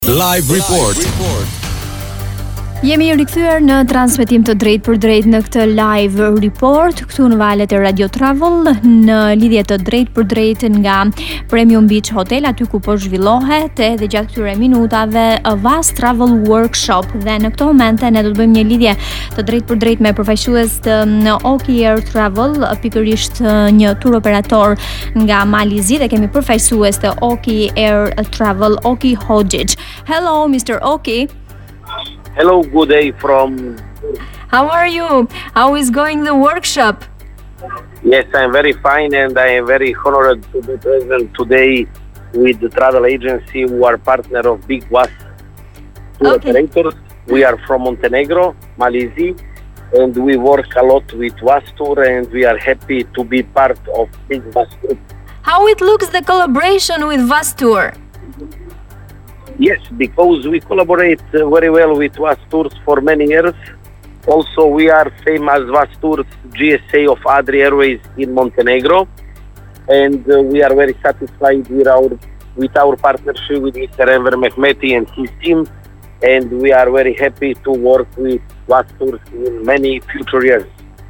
Live Report. Jemi rikthyer në transmetim të drejtë për drejtë në këtë live report këtu në valët e Radio Travel në lidhje të drejtë për drejtë nga Premium Beach Hotel, aty ku po zhvillohet edhe gjatë këtyre minutave Vast Travel Workshop, dhe në këto momente ne do të bëjmë një lidhje të drejtë për drejtë me përfaqësues të Oki Air Travel, pikërisht një tur operator nga Malizi, dhe kemi përfaqësues të Oki Air Travel, Oki Hoxhić. Hello Mr. Oki. Hello, good day from... How are you? How is going the workshop? Yes, I'm very fine and I am very honored to be present today with the travel agency who are partner of Big Was Tour Operators. We are from Montenegro, Malizi, and we work a lot with Was Tour and we are happy to be part of Big Was Tour. How it looks the collaboration with Was Tour? Yes, because we collaborate very well with Was Tours for many years. Also, we are same as Was Tours GSA of Adria Airways in Montenegro, and we are very satisfied with our partnership with Mr. Enver Mehmeti and his team, and we are very happy to work with Was Tours in many future years.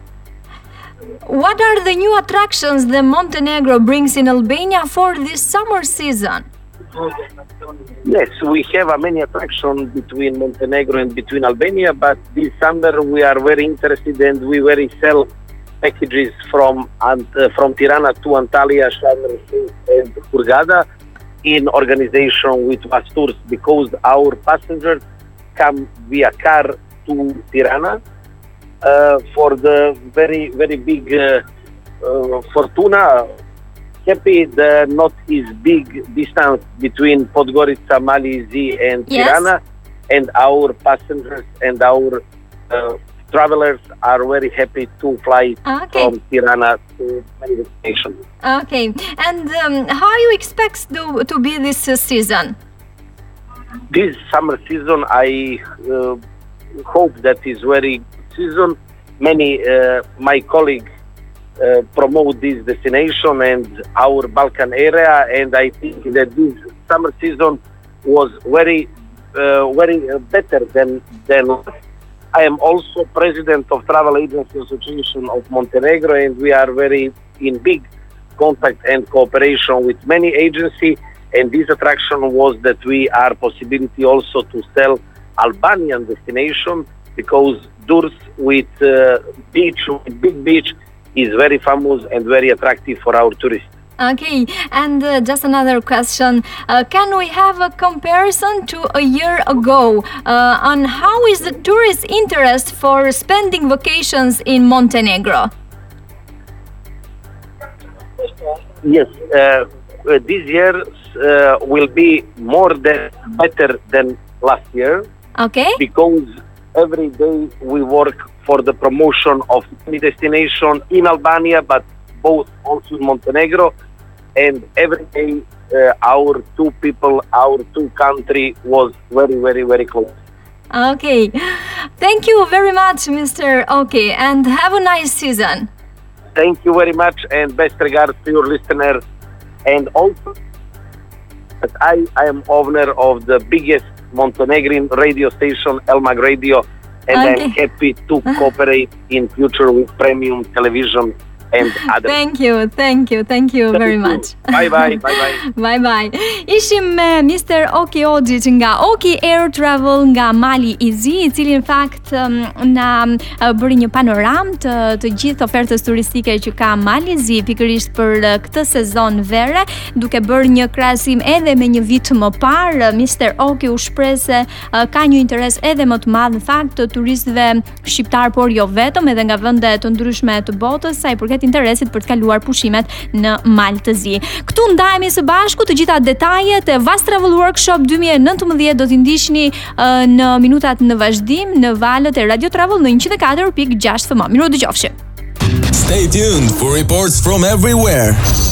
What are the new attractions that Montenegro brings in Albania for this summer season? Yes, we have many attractions between Montenegro and between Albania, but this summer we are very interested and we very sell packages from Tirana to Antalya, Sharm el-Sheikh and Hurghada in organization with Was Tours, because our passengers come via car to Tirana for the very, very big Fortuna. Happy the not is big distance between Podgorica, Malizi and Tirana, and our passengers and our travelers are very happy to fly from Tirana to many destinations. Okay, and how you expect to be this season? This summer season, I hope that is very good season. Many my colleagues promote this destination and our Balkan area, and I think that this summer season was very better than I am also president of Travel Agency Association of Montenegro, and we are very in big contact and cooperation with many agencies, and this attraction was that we are possibility also to sell Albanian destination, because Durrës with beach, with big beach, is very famous and very attractive for our tourists. Okay, and just another question. Can we have a comparison to a year ago on how is the tourist interest for spending vacations in Montenegro? Yes, this year will be better than last year. Okay. Because every day we work for the promotion of many destinations in Albania, but both also in Montenegro, and every day our two people, our two country was very, very, very close. Okay, thank you very much, Mr. Oki, and have a nice season. Thank you very much, and best regards to your listener. And also, that I am owner of the biggest Montenegrin radio station, Elmag Radio, and I'm happy to cooperate in future with Premium Television and others. Thank you very much. Bye. Ishim me Mr. Oki Hoxhić nga Oki Air Travel nga Mali i Zi, i cili në fakt na bëri një panoram të gjithë ofertës turistike që ka Mali i Zi pikërisht për këtë sezon vere, duke bërë një krahasim edhe me një vit më parë. Mr. Oki u shpreh se ka një interes edhe më të madh në fakt të turistëve shqiptar, por jo vetëm, edhe nga vende të ndryshme të botës, sa i përket interesit për të kaluar pushimet në Mal të Zi. Këtu ndajemi së bashku, të gjitha detajet e Vast Travel Workshop 2019 do t'i ndiqni në minutat në vazhdim në valët e Radio Travel në 104.6 FM. Miru dëgjofshi. Stay tuned for reports from everywhere.